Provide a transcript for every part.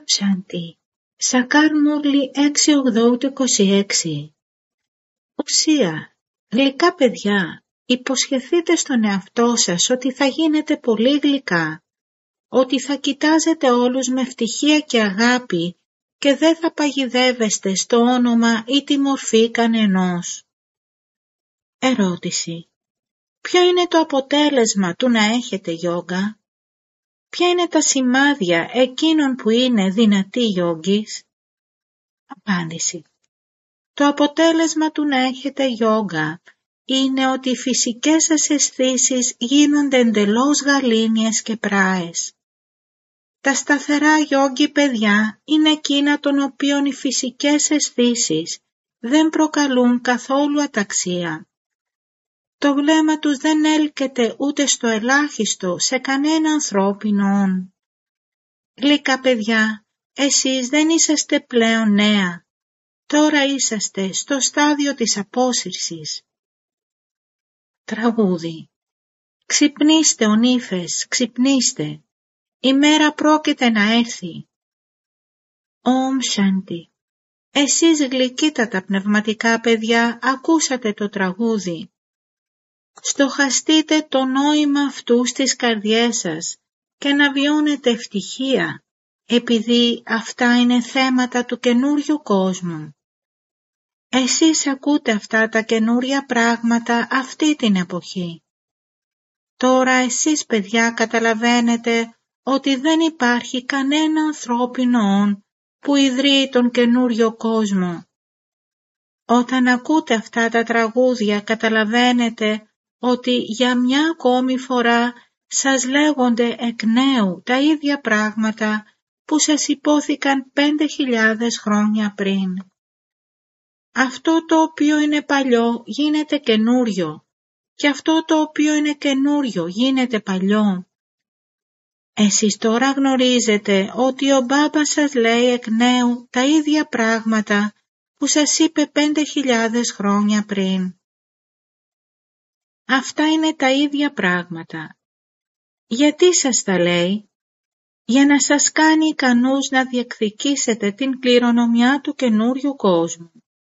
Σάντι. Σακάρ Μούρλι 6/8/26. Ουσία, γλυκά παιδιά, υποσχεθείτε στον εαυτό σας ότι θα γίνετε πολύ γλυκά, ότι θα κοιτάζετε όλους με ευτυχία και αγάπη και δεν θα παγιδεύεστε στο όνομα ή τη μορφή κανενός. Ερώτηση. Ποιο είναι το αποτέλεσμα του να έχετε γιόγκα? Ποια είναι τα σημάδια εκείνων που είναι δυνατοί γιόγκις? Απάντηση. Το αποτέλεσμα του να έχετε γιόγκα είναι ότι οι φυσικές σας αισθήσεις γίνονται εντελώς γαλήνιες και πράες. Τα σταθερά γιόγκι παιδιά είναι εκείνα των οποίων οι φυσικές αισθήσεις δεν προκαλούν καθόλου αταξία. Το βλέμμα τους δεν έλκεται ούτε στο ελάχιστο σε κανένα ανθρώπινο όν. Γλυκά παιδιά, εσείς δεν είσαστε πλέον νέα. Τώρα είσαστε στο στάδιο της απόσυρσης. Τραγούδι. Ξυπνήστε ο νύφες, ξυπνήστε. Η μέρα πρόκειται να έρθει. Ομ Σάντι. Εσείς γλυκύτατα πνευματικά παιδιά ακούσατε το τραγούδι. Στοχαστείτε το νόημα αυτού στις καρδιές σας και να βιώνετε ευτυχία, επειδή αυτά είναι θέματα του καινούριου κόσμου. Εσείς ακούτε αυτά τα καινούρια πράγματα αυτή την εποχή. Τώρα εσείς παιδιά καταλαβαίνετε ότι δεν υπάρχει κανένα ανθρώπινο όν που ιδρύει τον καινούριο κόσμο. Όταν ακούτε αυτά τα τραγούδια καταλαβαίνετε ότι για μια ακόμη φορά σας λέγονται εκ νέου τα ίδια πράγματα που σας υπόθηκαν 5.000 χρόνια πριν. Αυτό το οποίο είναι παλιό γίνεται καινούριο και αυτό το οποίο είναι καινούριο γίνεται παλιό. Εσείς τώρα γνωρίζετε ότι ο μπάμπας σας λέει εκ νέου τα ίδια πράγματα που σας είπε 5.000 χρόνια πριν. Αυτά είναι τα ίδια πράγματα. Γιατί σας τα λέει? Για να σας κάνει ικανούς να διεκδικήσετε την κληρονομιά του καινούριου κόσμου.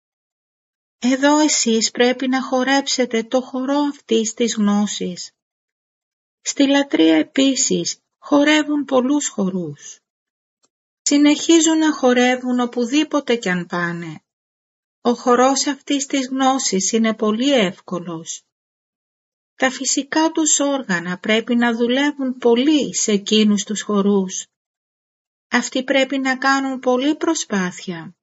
Εδώ εσείς πρέπει να χορέψετε το χορό αυτής της γνώσης. Στη λατρεία επίσης χορεύουν πολλούς χορούς. Συνεχίζουν να χορεύουν οπουδήποτε κι αν πάνε. Ο χορός αυτής της γνώσης είναι πολύ εύκολος. Τα φυσικά τους όργανα πρέπει να δουλεύουν πολύ σε εκείνους τους χορούς. Αυτοί πρέπει να κάνουν πολλή προσπάθεια.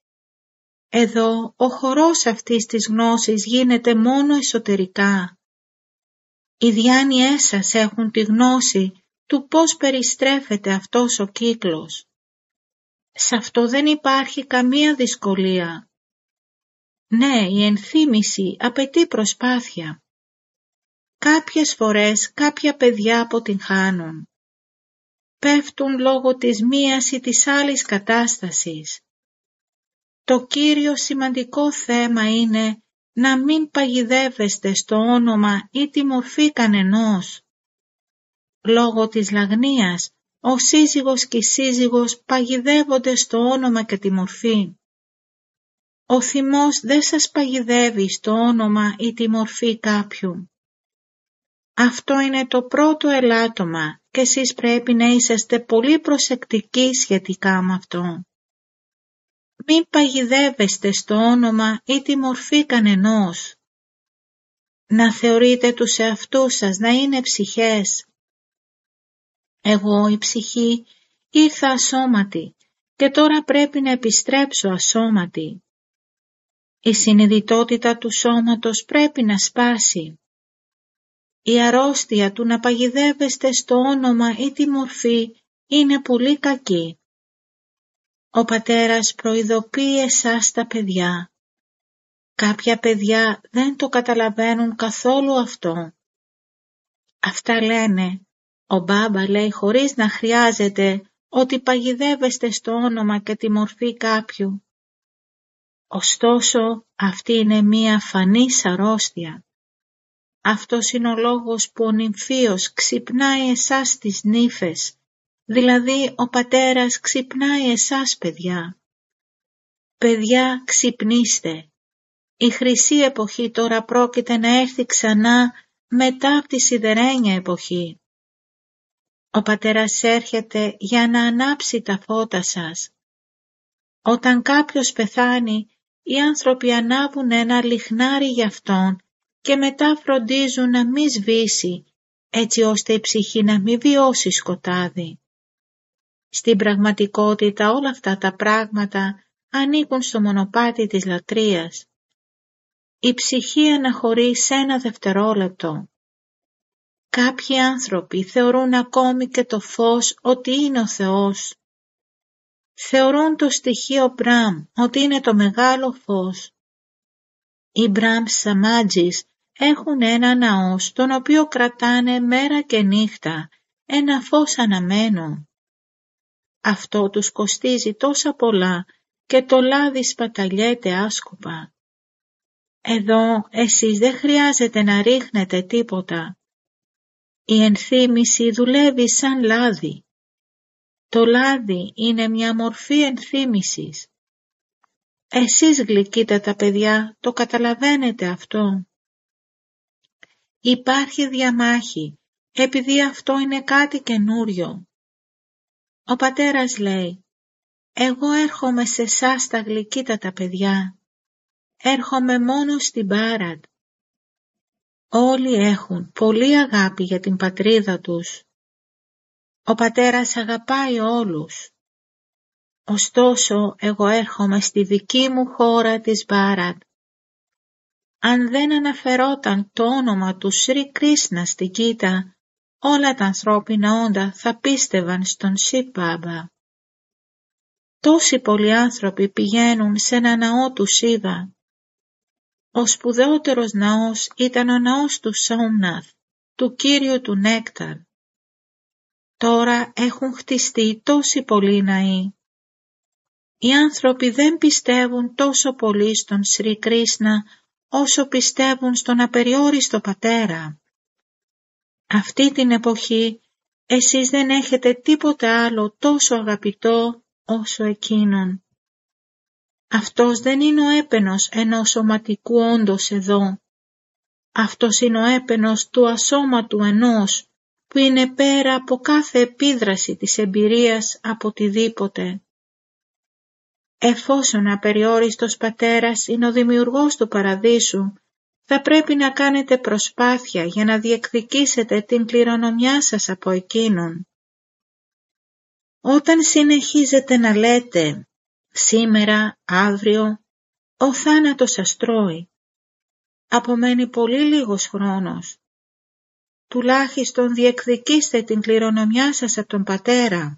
Εδώ ο χορός αυτής της γνώσης γίνεται μόνο εσωτερικά. Οι διάνοιές σας έχουν τη γνώση του πώς περιστρέφεται αυτός ο κύκλος. Σε αυτό δεν υπάρχει καμία δυσκολία. Ναι, η ενθύμηση απαιτεί προσπάθεια. Κάποιες φορές κάποια παιδιά αποτυγχάνουν. Πέφτουν λόγω της μίας ή της άλλης κατάστασης. Το κύριο σημαντικό θέμα είναι να μην παγιδεύεστε στο όνομα ή τη μορφή κανενός. Λόγω της λαγνίας, ο σύζυγος και η σύζυγος παγιδεύονται στο όνομα και τη μορφή. Ο θυμός δεν σας παγιδεύει στο όνομα ή τη μορφή κάποιου. Αυτό είναι το πρώτο ελάττωμα και εσείς πρέπει να είσαστε πολύ προσεκτικοί σχετικά με αυτό. Μην παγιδεύεστε στο όνομα ή τη μορφή κανενός. Να θεωρείτε τους εαυτούς σας να είναι ψυχές. Εγώ η ψυχή ήρθα ασώματη και τώρα πρέπει να επιστρέψω ασώματη. Η συνειδητότητα του σώματος πρέπει να σπάσει. Η αρρώστια του να παγιδεύεστε στο όνομα ή τη μορφή είναι πολύ κακή. Ο πατέρας προειδοποιεί εσάς τα παιδιά. Κάποια παιδιά δεν το καταλαβαίνουν καθόλου αυτό. Αυτά λένε, ο μπάμπα λέει χωρίς να χρειάζεται ότι παγιδεύεστε στο όνομα και τη μορφή κάποιου. Ωστόσο αυτή είναι μία φανής αρρώστια. Αυτός είναι ο λόγος που ο νυμφίος ξυπνάει εσάς τις νύφες Δηλαδή ο πατέρας ξυπνάει εσάς παιδιά. Παιδιά, ξυπνήστε. Η χρυσή εποχή τώρα πρόκειται να έρθει ξανά μετά από τη σιδερένια εποχή. Ο πατέρας έρχεται για να ανάψει τα φώτα σας. Όταν κάποιος πεθάνει, οι άνθρωποι ανάβουν ένα λιχνάρι για αυτόν και μετά φροντίζουν να μην σβήσει, έτσι ώστε η ψυχή να μην βιώσει σκοτάδι. Στην πραγματικότητα όλα αυτά τα πράγματα ανήκουν στο μονοπάτι της λατρείας. Η ψυχή αναχωρεί σε ένα δευτερόλεπτο. Κάποιοι άνθρωποι θεωρούν ακόμη και το φως ότι είναι ο Θεός. Θεωρούν το στοιχείο Μπραμ ότι είναι το μεγάλο φως. Οι Μπραμ Σαμάτζις έχουν ένα ναό στον οποίο κρατάνε μέρα και νύχτα ένα φως αναμένο. Αυτό τους κοστίζει τόσα πολλά και το λάδι σπαταλιέται άσκοπα. Εδώ εσείς δεν χρειάζεται να ρίχνετε τίποτα. Η ενθύμηση δουλεύει σαν λάδι. Το λάδι είναι μια μορφή ενθύμησης. Εσείς γλυκύτατα παιδιά το καταλαβαίνετε αυτό. Υπάρχει διαμάχη επειδή αυτό είναι κάτι καινούριο. Ο πατέρας λέει, εγώ έρχομαι σε εσάς τα γλυκύτατα παιδιά. Έρχομαι μόνο στην Μπάραντ. Όλοι έχουν πολύ αγάπη για την πατρίδα τους. Ο πατέρας αγαπάει όλους. Ωστόσο, εγώ έρχομαι στη δική μου χώρα της Μπάραντ. Αν δεν αναφερόταν το όνομα του Σρι Κρίσνα στην Κίτα, όλα τα ανθρώπινα όντα θα πίστευαν στον Σιβ Μπάμπα. Τόσοι πολλοί άνθρωποι πηγαίνουν σε ένα ναό του Σίβα. Ο σπουδαιότερος ναός ήταν ο ναός του Σόμναθ, του Κύριου του Νέκταρ. Τώρα έχουν χτιστεί τόσοι πολλοί ναοί. Οι άνθρωποι δεν πιστεύουν τόσο πολύ στον Σρι Κρίσνα όσο πιστεύουν στον απεριόριστο πατέρα. Αυτή την εποχή εσείς δεν έχετε τίποτε άλλο τόσο αγαπητό όσο εκείνον. Αυτός δεν είναι ο έπαινος ενός σωματικού όντος εδώ. Αυτός είναι ο έπαινος του ασώματου ενός που είναι πέρα από κάθε επίδραση της εμπειρίας από οτιδήποτε. Εφόσον απεριόριστος πατέρας είναι ο δημιουργός του παραδείσου, θα πρέπει να κάνετε προσπάθεια για να διεκδικήσετε την κληρονομιά σας από εκείνον. Όταν συνεχίζετε να λέτε «σήμερα, αύριο», ο θάνατος σας τρώει. Απομένει πολύ λίγος χρόνος. Τουλάχιστον διεκδικήστε την κληρονομιά σας από τον πατέρα.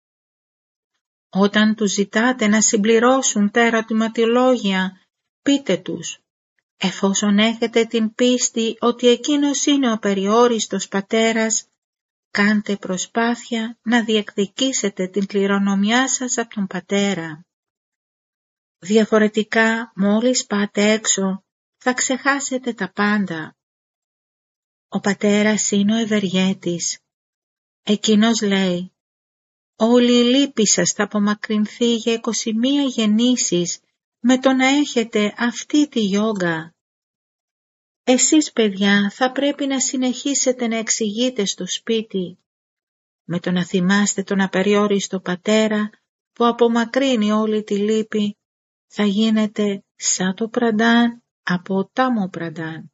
Όταν τους ζητάτε να συμπληρώσουν τα ερωτηματολόγια, πείτε τους, εφόσον έχετε την πίστη ότι εκείνος είναι ο περιόριστος πατέρας, κάντε προσπάθεια να διεκδικήσετε την κληρονομιά σας από τον πατέρα. Διαφορετικά, μόλις πάτε έξω, θα ξεχάσετε τα πάντα. Ο πατέρας είναι ο ευεργέτης. Εκείνος λέει, όλη η λύπη σας θα απομακρυνθεί για 21 γεννήσεις με το να έχετε αυτή τη γιόγκα. Εσείς παιδιά θα πρέπει να συνεχίσετε να εξηγείτε στο σπίτι, με το να θυμάστε τον απεριόριστο πατέρα που απομακρύνει όλη τη λύπη, θα γίνετε σαν το Πραντάν από Τάμο Πραντάν.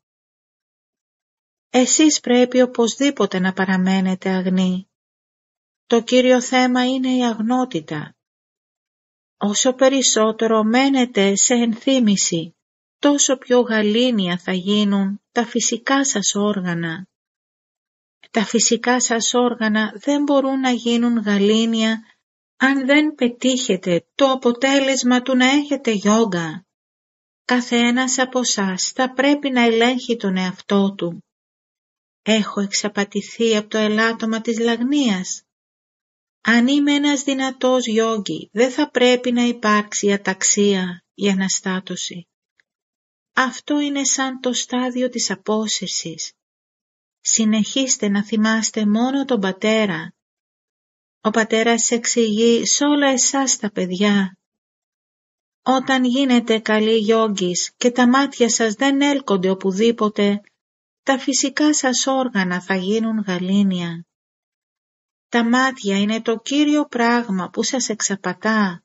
Εσείς πρέπει οπωσδήποτε να παραμένετε αγνοί. Το κύριο θέμα είναι η αγνότητα. Όσο περισσότερο μένετε σε ενθύμηση, τόσο πιο γαλήνια θα γίνουν τα φυσικά σας όργανα. Τα φυσικά σας όργανα δεν μπορούν να γίνουν γαλήνια αν δεν πετύχετε το αποτέλεσμα του να έχετε γιόγκα. Κάθε ένας από εσάς θα πρέπει να ελέγχει τον εαυτό του. Έχω εξαπατηθεί από το ελάττωμα της λαγνίας. Αν είμαι ένας δυνατός γιόγκι, δεν θα πρέπει να υπάρξει αταξία ή αναστάτωση. Αυτό είναι σαν το στάδιο της απόσυρσης. Συνεχίστε να θυμάστε μόνο τον πατέρα. Ο πατέρας εξηγεί σε όλα εσάς τα παιδιά. Όταν γίνετε καλοί γιόγκις και τα μάτια σας δεν έλκονται οπουδήποτε, τα φυσικά σας όργανα θα γίνουν γαλήνια. Τα μάτια είναι το κύριο πράγμα που σας εξαπατά.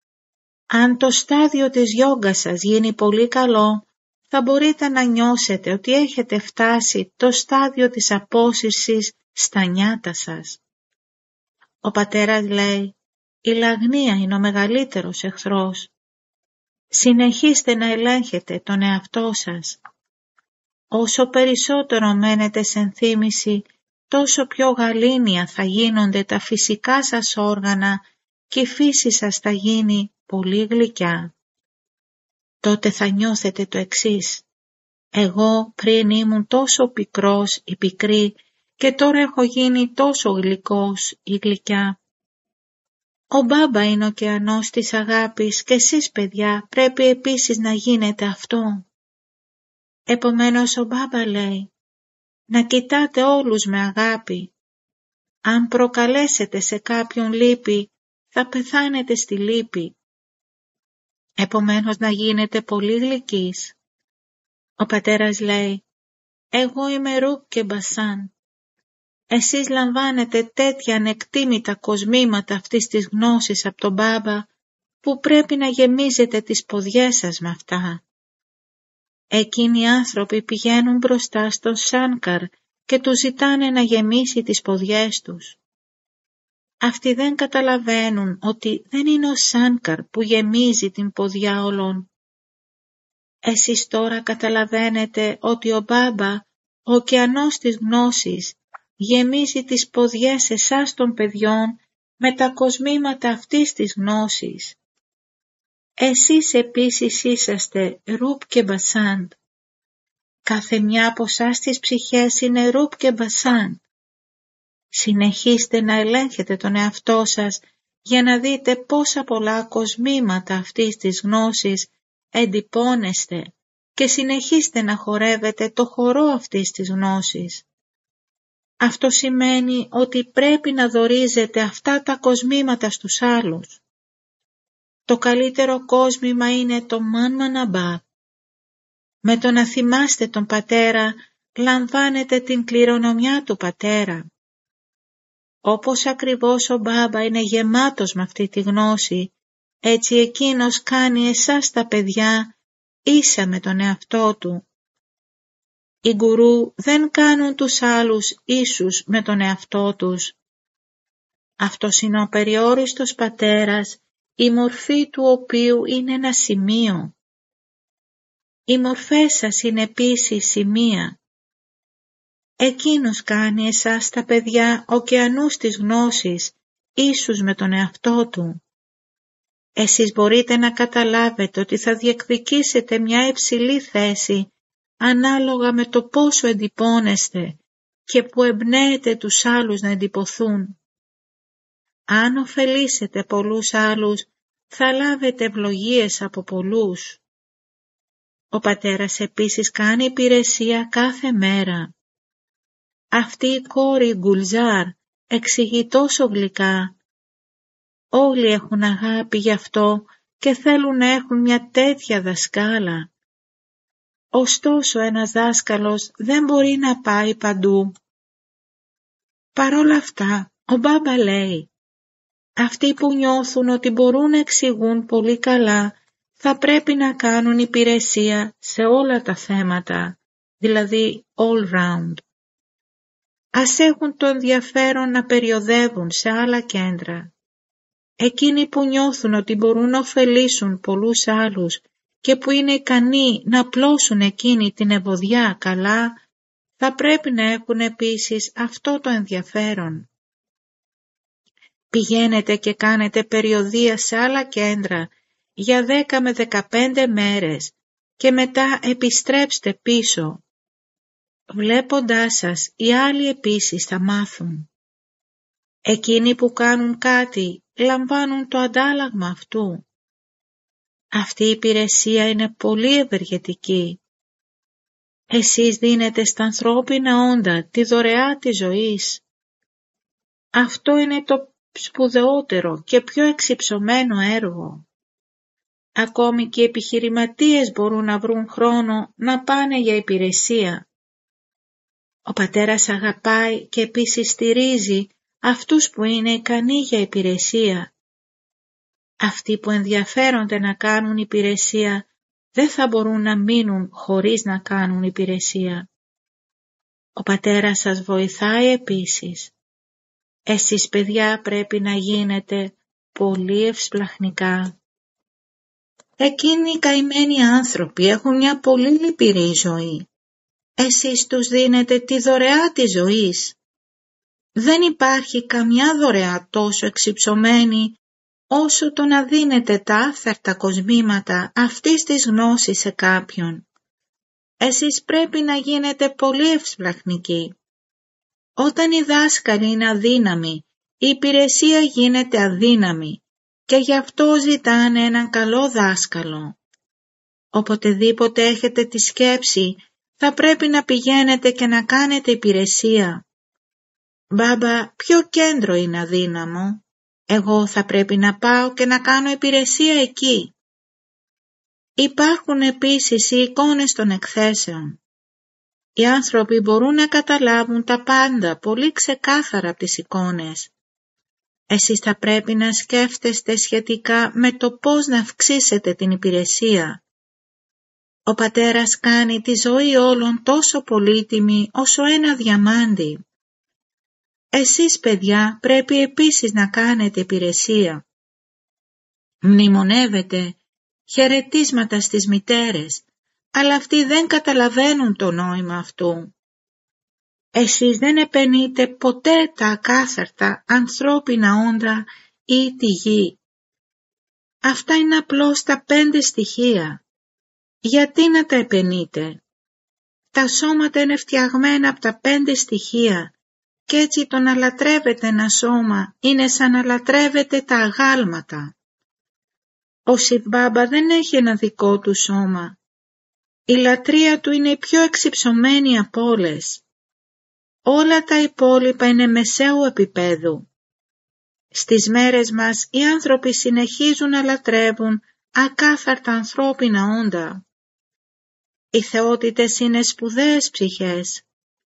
Αν το στάδιο της γιόγκας σας γίνει πολύ καλό, θα μπορείτε να νιώσετε ότι έχετε φτάσει το στάδιο της απόσυρσης στα νιάτα σας. Ο πατέρας λέει, η λαγνία είναι ο μεγαλύτερος εχθρός. Συνεχίστε να ελέγχετε τον εαυτό σας. Όσο περισσότερο μένετε σε ενθύμηση, τόσο πιο γαλήνια θα γίνονται τα φυσικά σας όργανα και η φύση σας θα γίνει πολύ γλυκιά. Τότε θα νιώθετε το εξής. Εγώ πριν ήμουν τόσο πικρός ή πικρή και τώρα έχω γίνει τόσο γλυκός ή γλυκιά. Ο Μπάμπα είναι ο ωκεανός της αγάπης και εσείς παιδιά πρέπει επίσης να γίνετε αυτό. Επομένως ο Μπάμπα λέει, να κοιτάτε όλους με αγάπη. Αν προκαλέσετε σε κάποιον λύπη, θα πεθάνετε στη λύπη. Επομένως να γίνετε πολύ γλυκείς. Ο πατέρας λέει, εγώ είμαι Ρουκ και Μπασάν. Εσείς λαμβάνετε τέτοια ανεκτήμητα κοσμήματα αυτής της γνώσης από τον Μπάμπα, που πρέπει να γεμίζετε τις ποδιές σας με αυτά. Εκείνοι οι άνθρωποι πηγαίνουν μπροστά στον Σάνκαρ και του ζητάνε να γεμίσει τις ποδιές τους. Αυτοί δεν καταλαβαίνουν ότι δεν είναι ο Σάνκαρ που γεμίζει την ποδιά όλων. Εσείς τώρα καταλαβαίνετε ότι ο Μπάμπα, ο ωκεανός της γνώσης, γεμίζει τις ποδιές εσάς των παιδιών με τα κοσμήματα αυτής της γνώσης. Εσείς επίσης είσαστε Ρουπ και Μπασάντ. Κάθε μια από εσάς τις ψυχές είναι Ρουπ και Μπασάντ. Συνεχίστε να ελέγχετε τον εαυτό σας για να δείτε πόσα πολλά κοσμήματα αυτής της γνώσης εντυπώνεστε και συνεχίστε να χορεύετε το χορό αυτής της γνώσης. Αυτό σημαίνει ότι πρέπει να δωρίζετε αυτά τα κοσμήματα στους άλλους. Το καλύτερο κόσμημα είναι το Μαν Μαναμπά. Με το να θυμάστε τον πατέρα, λαμβάνετε την κληρονομιά του πατέρα. Όπως ακριβώς ο Μπάμπα είναι γεμάτος με αυτή τη γνώση, έτσι εκείνος κάνει εσάς τα παιδιά ίσα με τον εαυτό του. Οι γκουρού δεν κάνουν τους άλλους ίσους με τον εαυτό τους. Αυτός είναι ο περιόριστος πατέρας, η μορφή του οποίου είναι ένα σημείο. Οι μορφές σας είναι επίσης σημεία. Εκείνος κάνει εσάς τα παιδιά ωκεανούς της γνώσης, ίσους με τον εαυτό του. Εσείς μπορείτε να καταλάβετε ότι θα διεκδικήσετε μια υψηλή θέση ανάλογα με το πόσο εντυπώνεστε και που εμπνέετε τους άλλους να εντυπωθούν. Αν ωφελήσετε πολλούς άλλους, θα λάβετε ευλογίες από πολλούς. Ο πατέρας επίσης κάνει υπηρεσία κάθε μέρα. Αυτή η κόρη Γκουλζάρ εξηγεί τόσο γλυκά. Όλοι έχουν αγάπη γι' αυτό και θέλουν να έχουν μια τέτοια δασκάλα. Ωστόσο ένας δάσκαλος δεν μπορεί να πάει παντού. Παρ' όλα αυτά, ο Μπάμπα λέει, αυτοί που νιώθουν ότι μπορούν να εξηγούν πολύ καλά, θα πρέπει να κάνουν υπηρεσία σε όλα τα θέματα, δηλαδή all round. Ας έχουν το ενδιαφέρον να περιοδεύουν σε άλλα κέντρα. Εκείνοι που νιώθουν ότι μπορούν να ωφελήσουν πολλούς άλλους και που είναι ικανοί να πλώσουν εκείνη την ευωδιά καλά, θα πρέπει να έχουν επίσης αυτό το ενδιαφέρον. Πηγαίνετε και κάνετε περιοδεία σε άλλα κέντρα για 10 με 15 μέρες και μετά επιστρέψτε πίσω. Βλέποντάς σας, οι άλλοι επίσης θα μάθουν. Εκείνοι που κάνουν κάτι λαμβάνουν το αντάλλαγμα αυτού. Αυτή η υπηρεσία είναι πολύ ευεργετική. Εσείς δίνετε στα ανθρώπινα όντα τη δωρεά της ζωής. Αυτό είναι το σπουδαιότερο και πιο εξυψωμένο έργο. Ακόμη και οι επιχειρηματίες μπορούν να βρουν χρόνο να πάνε για υπηρεσία. Ο πατέρας αγαπάει και επίσης στηρίζει αυτούς που είναι ικανοί για υπηρεσία. Αυτοί που ενδιαφέρονται να κάνουν υπηρεσία δεν θα μπορούν να μείνουν χωρίς να κάνουν υπηρεσία. Ο πατέρας σας βοηθάει επίσης. Εσείς παιδιά πρέπει να γίνετε πολύ ευσπλαχνικά. Εκείνοι οι καημένοι άνθρωποι έχουν μια πολύ λυπηρή ζωή. Εσείς τους δίνετε τη δωρεά της ζωής. Δεν υπάρχει καμιά δωρεά τόσο εξυψωμένη όσο το να δίνετε τα άφθαρτα κοσμήματα αυτής της γνώσης σε κάποιον. Εσείς πρέπει να γίνετε πολύ ευσπλαχνικοί. Όταν οι δάσκαλοι είναι αδύναμοι, η υπηρεσία γίνεται αδύναμη και γι' αυτό ζητάνε έναν καλό δάσκαλο. Οποτεδήποτε έχετε τη σκέψη, θα πρέπει να πηγαίνετε και να κάνετε υπηρεσία. Μπάμπα, ποιο κέντρο είναι αδύναμο? Εγώ θα πρέπει να πάω και να κάνω υπηρεσία εκεί. Υπάρχουν επίσης οι εικόνες των εκθέσεων. Οι άνθρωποι μπορούν να καταλάβουν τα πάντα πολύ ξεκάθαρα από τις εικόνες. Εσείς θα πρέπει να σκέφτεστε σχετικά με το πώς να αυξήσετε την υπηρεσία. Ο πατέρας κάνει τη ζωή όλων τόσο πολύτιμη όσο ένα διαμάντι. Εσείς παιδιά πρέπει επίσης να κάνετε υπηρεσία. Μνημονεύετε χαιρετίσματα στις μητέρες, αλλά αυτοί δεν καταλαβαίνουν το νόημα αυτού. Εσείς δεν επενείτε ποτέ τα ακάθαρτα ανθρώπινα όντα ή τη γη. Αυτά είναι απλώς τα 5 στοιχεία. Γιατί να τα επενείτε? Τα σώματα είναι φτιαγμένα από τα 5 στοιχεία και έτσι το να λατρεύετε ένα σώμα είναι σαν να λατρεύετε τα αγάλματα. Ο Σιβ-Μπάμπα δεν έχει ένα δικό του σώμα. Η λατρεία του είναι η πιο εξυψωμένη από όλες. Όλα τα υπόλοιπα είναι μεσαίου επίπεδου. Στις μέρες μας οι άνθρωποι συνεχίζουν να λατρεύουν ακάθαρτα ανθρώπινα όντα. Οι θεότητες είναι σπουδαίες ψυχές.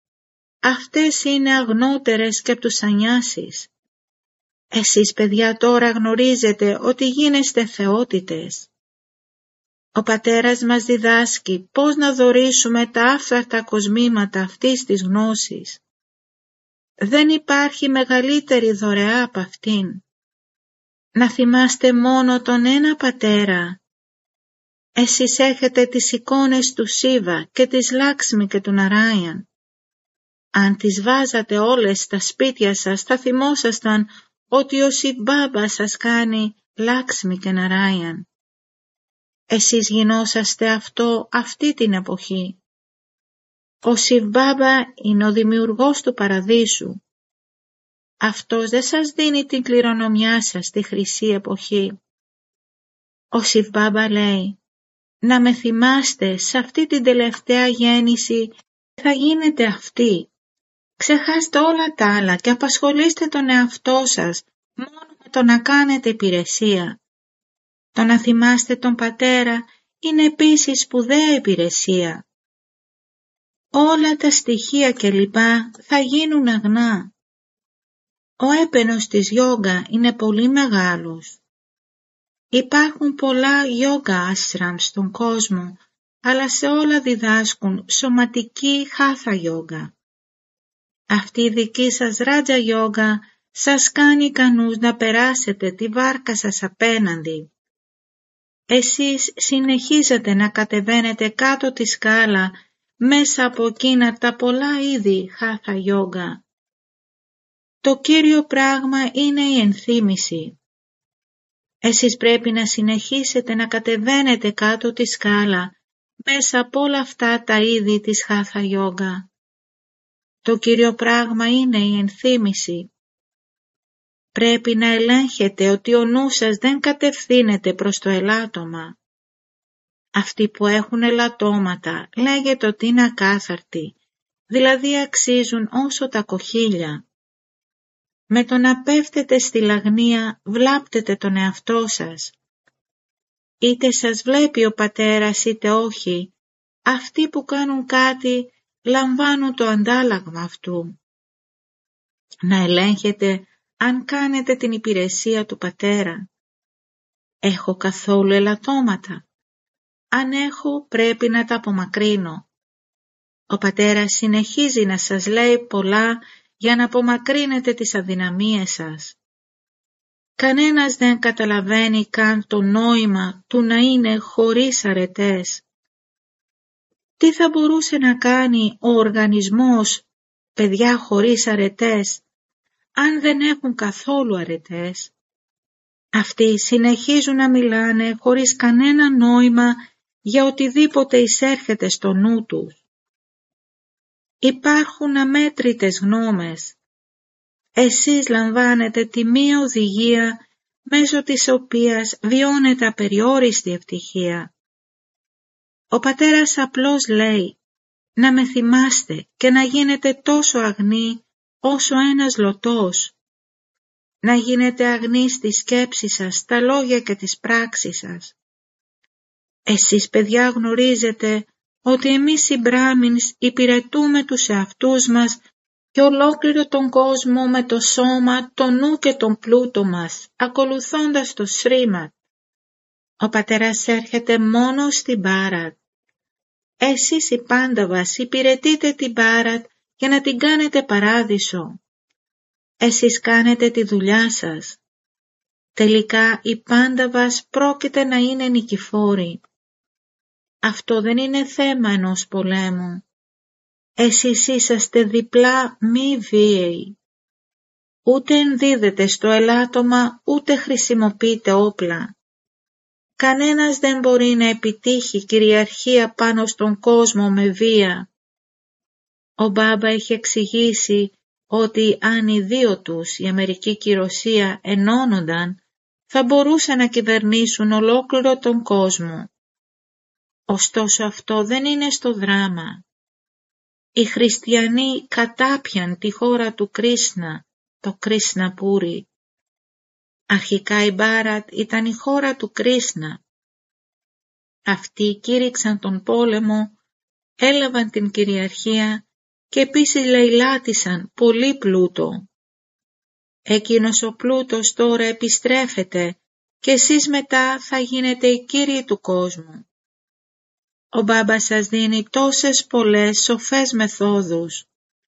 Αυτές είναι αγνότερες και από τους σανιάσεις. Εσείς παιδιά τώρα γνωρίζετε ότι γίνεστε θεότητες. Ο πατέρας μας διδάσκει πώς να δωρήσουμε τα άφθαρτα κοσμήματα αυτής της γνώσης. Δεν υπάρχει μεγαλύτερη δωρεά από αυτήν. Να θυμάστε μόνο τον ένα πατέρα. Εσείς έχετε τις εικόνες του Σίβα και της Λάξμη και του Ναράιαν. Αν τις βάζατε όλες στα σπίτια σας θα θυμόσασταν ότι ο Σιβ-Μπάμπα σας κάνει Λάξμη και Ναράιαν. Εσείς γινόσαστε αυτό αυτή την εποχή. Ο Σιβ-Μπάμπα είναι ο δημιουργός του παραδείσου. Αυτός δεν σας δίνει την κληρονομιά σας στη χρυσή εποχή. Ο Σιβ-Μπάμπα λέει, να με θυμάστε σε αυτή την τελευταία γέννηση θα γίνετε αυτοί. Ξεχάστε όλα τα άλλα και απασχολήστε τον εαυτό σας μόνο με το να κάνετε υπηρεσία. Το να θυμάστε τον πατέρα είναι επίσης σπουδαία υπηρεσία. Όλα τα στοιχεία κλπ. Θα γίνουν αγνά. Ο έπαινος της γιόγκα είναι πολύ μεγάλος. Υπάρχουν πολλά γιόγκα άσραμ στον κόσμο, αλλά σε όλα διδάσκουν σωματική χάθα γιόγκα. Αυτή η δική σας ράτζα γιόγκα σας κάνει ικανούς να περάσετε τη βάρκα σας απέναντι. Εσείς συνεχίζετε να κατεβαίνετε κάτω τη σκάλα μέσα από εκείνα τα πολλά είδη χάθα γιόγκα. Το κύριο πράγμα είναι η ενθύμηση. Εσείς πρέπει να συνεχίσετε να κατεβαίνετε κάτω τη σκάλα μέσα από όλα αυτά τα είδη της χάθα γιόγκα. Το κύριο πράγμα είναι η ενθύμηση. Πρέπει να ελέγχετε ότι ο νους σας δεν κατευθύνεται προς το ελάττωμα. Αυτοί που έχουν ελαττώματα λέγεται ότι είναι ακάθαρτοι, δηλαδή αξίζουν όσο τα κοχύλια. Με το να πέφτετε στη λαγνία βλάπτετε τον εαυτό σας. Είτε σας βλέπει ο πατέρας είτε όχι, αυτοί που κάνουν κάτι λαμβάνουν το αντάλλαγμα αυτού. Να ελέγχετε αν κάνετε την υπηρεσία του πατέρα. Έχω καθόλου ελαττώματα? Αν έχω, πρέπει να τα απομακρύνω. Ο πατέρας συνεχίζει να σας λέει πολλά για να απομακρύνετε τις αδυναμίες σας. Κανένας δεν καταλαβαίνει καν το νόημα του να είναι χωρίς αρετές. Τι θα μπορούσε να κάνει ο οργανισμός, παιδιά χωρίς αρετές, αν δεν έχουν καθόλου αρετές? Αυτοί συνεχίζουν να μιλάνε χωρίς κανένα νόημα για οτιδήποτε εισέρχεται στο νου τους. Υπάρχουν αμέτρητες γνώμες. Εσείς λαμβάνετε τη μία οδηγία μέσω της οποίας βιώνετε απεριόριστη ευτυχία. Ο πατέρας απλώς λέει να με θυμάστε και να γίνετε τόσο αγνοί όσο ένας λωτός. Να γίνετε αγνοί στη σκέψη σας, στα λόγια και τις πράξεις σας. Εσείς παιδιά γνωρίζετε ότι εμείς οι Μπράμινς υπηρετούμε τους εαυτούς μας και ολόκληρο τον κόσμο με το σώμα, το νου και τον πλούτο μας, ακολουθώντας το Σρίματ. Ο πατέρας έρχεται μόνο στην Μπάρατ. Εσείς οι Πάνταβας υπηρετείτε την Μπάρατ για να την κάνετε παράδεισο. Εσείς κάνετε τη δουλειά σας. Τελικά οι Πάνταβας πρόκειται να είναι νικηφόροι. Αυτό δεν είναι θέμα ενός πολέμου. Εσείς είσαστε διπλά μη βίαιοι. Ούτε ενδίδετε στο ελάττωμα, ούτε χρησιμοποιείτε όπλα. Κανένας δεν μπορεί να επιτύχει κυριαρχία πάνω στον κόσμο με βία. Ο Μπάμπα έχει εξηγήσει ότι αν οι δύο τους, η Αμερική και η Ρωσία, ενώνονταν, θα μπορούσαν να κυβερνήσουν ολόκληρο τον κόσμο. Ωστόσο αυτό δεν είναι στο δράμα. Οι χριστιανοί κατάπιαν τη χώρα του Κρίσνα, το Κρίσναπούρι. Αρχικά η Μπάρατ ήταν η χώρα του Κρίσνα. Αυτοί κήρυξαν τον πόλεμο, έλαβαν την κυριαρχία και επίσης λαιλάτισαν πολύ πλούτο. Εκείνος ο πλούτος τώρα επιστρέφεται και εσείς μετά θα γίνετε οι κύριοι του κόσμου. Ο Μπάμπας σας δίνει τόσες πολλές σοφές μεθόδους.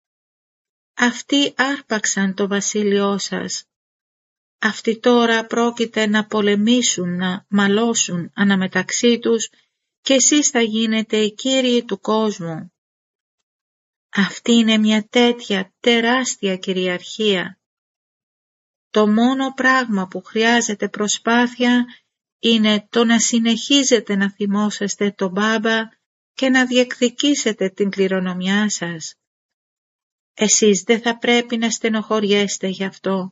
Αυτοί άρπαξαν το βασίλειό σας. Αυτοί τώρα πρόκειται να πολεμήσουν, να μαλώσουν αναμεταξύ τους και εσείς θα γίνετε οι κύριοι του κόσμου. Αυτή είναι μια τέτοια τεράστια κυριαρχία. Το μόνο πράγμα που χρειάζεται προσπάθεια είναι το να συνεχίζετε να θυμόσαστε τον Μπάμπα και να διεκδικήσετε την κληρονομιά σας. Εσείς δεν θα πρέπει να στενοχωριέστε γι' αυτό.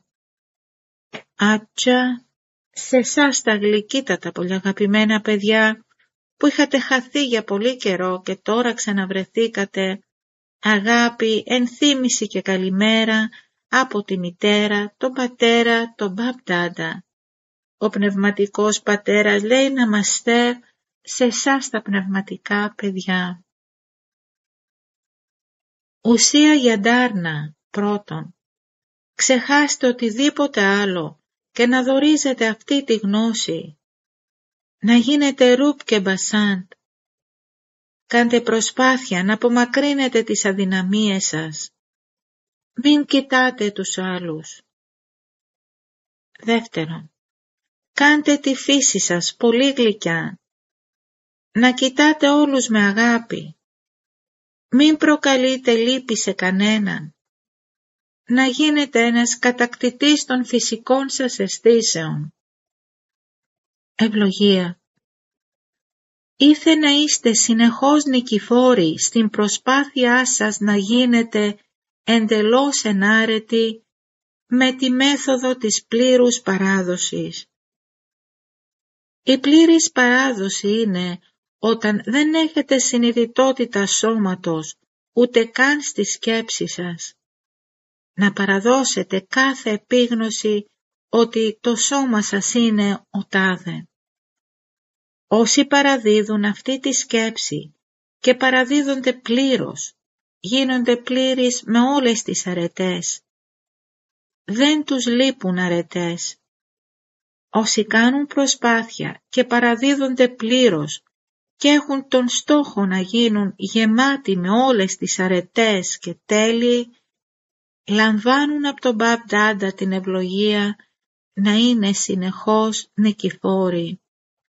Άτσα, σε εσάς τα γλυκύτατα πολύ αγαπημένα παιδιά που είχατε χαθεί για πολύ καιρό και τώρα ξαναβρεθήκατε, αγάπη, ενθύμηση και καλημέρα από τη μητέρα, τον πατέρα, τον Μπαμπτάντα. Ο πνευματικός πατέρας λέει να είμαστε σε εσάς τα πνευματικά παιδιά. Ουσία για Ντάρνα, πρώτον. Ξεχάστε οτιδήποτε άλλο και να δωρίζετε αυτή τη γνώση. Να γίνετε ρουπ και μπασάντ. Κάντε προσπάθεια να απομακρύνετε τις αδυναμίες σας. Μην κοιτάτε τους άλλους. Δεύτερον, κάντε τη φύση σας πολύ γλυκιά. Να κοιτάτε όλους με αγάπη. Μην προκαλείτε λύπη σε κανέναν. Να γίνετε ένας κατακτητής των φυσικών σας αισθήσεων. Ευλογία. Ήθε να είστε συνεχώς νικηφόροι στην προσπάθειά σας να γίνετε εντελώς ενάρετοι με τη μέθοδο της πλήρους παράδοσης. Η πλήρης παράδοση είναι όταν δεν έχετε συνειδητότητα σώματος ούτε καν στη σκέψη σας. να παραδώσετε κάθε επίγνωση ότι το σώμα σας είναι ο τάδε. Όσοι παραδίδουν αυτή τη σκέψη και παραδίδονται πλήρως, γίνονται πλήρεις με όλες τις αρετές. Δεν τους λείπουν αρετές. Όσοι κάνουν προσπάθεια και παραδίδονται πλήρως και έχουν τον στόχο να γίνουν γεμάτοι με όλες τις αρετές και τέλειοι, λαμβάνουν από τον Μπαπ Ντάντα την ευλογία να είναι συνεχώς νικηφόροι.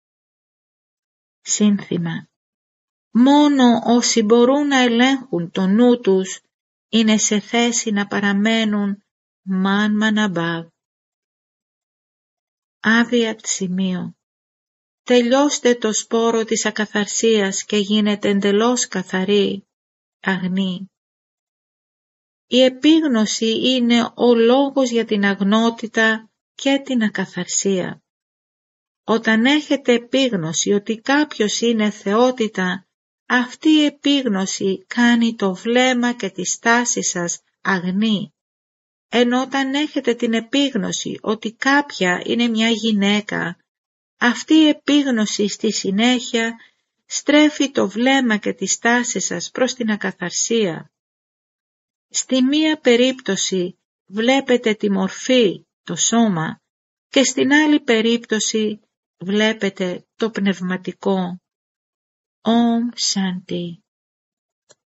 Σύνθημα. Μόνο όσοι μπορούν να ελέγχουν το νου τους είναι σε θέση να παραμένουν μαν μαναμπάβ. Άβιατ σημείο. Τελειώστε το σπόρο της ακαθαρσίας και γίνετε εντελώς καθαροί, αγνοί. Η επίγνωση είναι ο λόγος για την αγνότητα και την ακαθαρσία. Όταν έχετε επίγνωση ότι κάποιος είναι θεότητα, αυτή η επίγνωση κάνει το βλέμμα και τη στάση σας αγνή. Ενώ όταν έχετε την επίγνωση ότι κάποια είναι μια γυναίκα, αυτή η επίγνωση στη συνέχεια στρέφει το βλέμμα και τη στάση σας προς την ακαθαρσία. Στη μία περίπτωση βλέπετε τη μορφή, το σώμα, και στην άλλη περίπτωση βλέπετε το πνευματικό. Ομ Σάντι.